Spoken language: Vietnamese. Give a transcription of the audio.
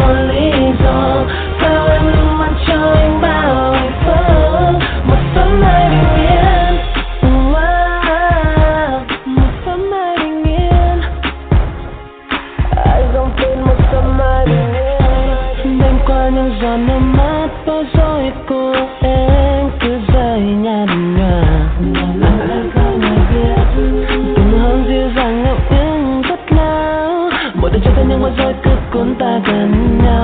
một lý do. Sao em luôn mang cho anh bao hạnh phúc, một sớm mai bình yên. Một sớm mai bình yên. Ai dòng tên một sớm mai bình yên. Đêm qua những giọt nước mắt bối rối của em cứ rơi nhạt nhòa. Em không hề biết từng hôn dịu dàng ngập ngừng rất lâu. Mỗi đêm trôi theo những bối rối cứ cuốn ta gần nhau.